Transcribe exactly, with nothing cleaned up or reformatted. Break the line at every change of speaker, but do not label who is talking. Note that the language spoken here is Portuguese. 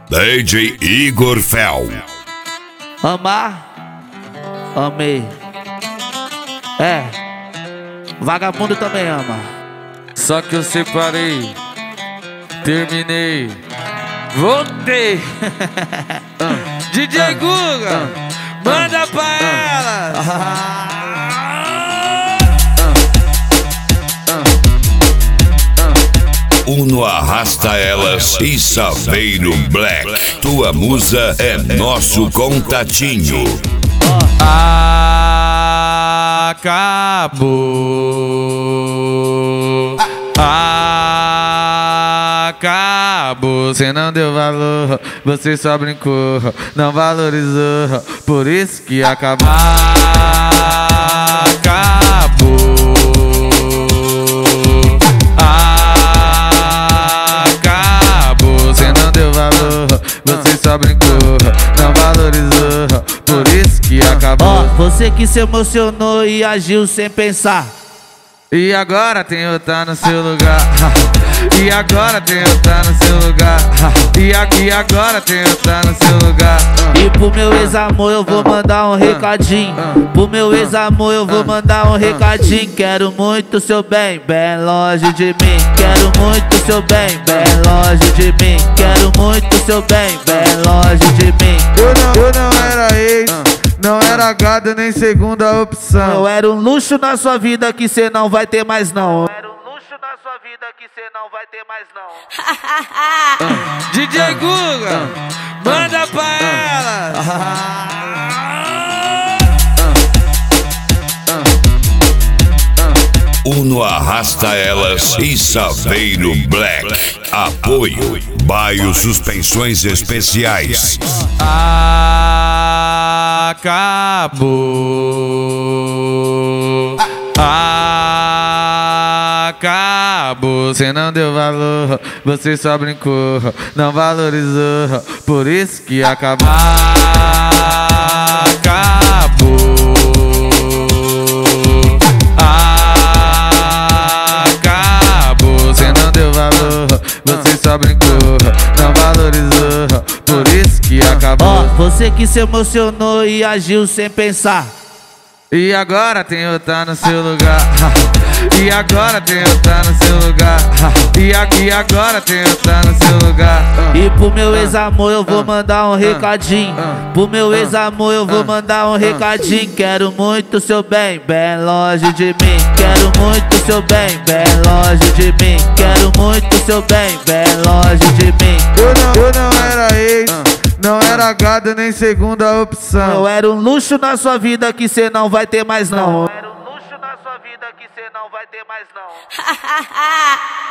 D J Igor Fel.
Amar, amei. É, vagabundo também ama.
Só que eu separei, terminei, voltei. D J Guga, manda pra ela.
Uno arrasta elas e Saveiro Black. Tua musa é nosso contatinho.
Acabou. Acabou. Você não deu valor, você só brincou, não valorizou, por isso que acabou. Acabou. Você só brincou, não valorizou, por isso que acabou.
Oh, você que se emocionou e agiu sem pensar.
E agora tem outra no seu lugar. E agora tem outra no seu lugar. E aqui agora tem outra no seu lugar.
E pro meu ex-amor eu vou mandar um recadinho. Pro meu ex-amor eu vou mandar um recadinho. Quero muito seu bem, bem longe de mim. Quero muito seu bem, bem longe de mim. Quero muito seu bem, bem longe de mim.
Eu não, eu não era ex, não era gado nem segunda opção.
Eu era um luxo na sua vida que cê não vai ter mais não. Eu era um luxo na sua vida que cê não vai ter mais não.
D J Guga, manda pra ela.
Uno arrasta elas e Saveiro Black. Apoio Baio Suspensões Especiais.
Acabou. Acabou. Você não deu valor, você só brincou, não valorizou, por isso que acabou. Acabou. Acabou. Você não deu valor, você só brincou, não valorizou, por isso que acabou.
Oh, você que se emocionou e agiu sem pensar.
E agora tem outra no seu lugar. E agora tem outra no seu lugar. E aqui agora tem outra no seu lugar.
E pro meu ex-amor eu vou mandar um recadinho. Pro meu ex-amor eu vou mandar um recadinho. Quero muito seu bem, bem longe de mim. Quero muito seu bem, bem longe de mim. Quero muito seu bem, bem longe de mim.
Eu não, eu não era ex, não era gado nem segunda opção.
Eu era um luxo na sua vida que cê não vai ter mais não. Eu era um luxo na sua vida que cê não vai ter mais não.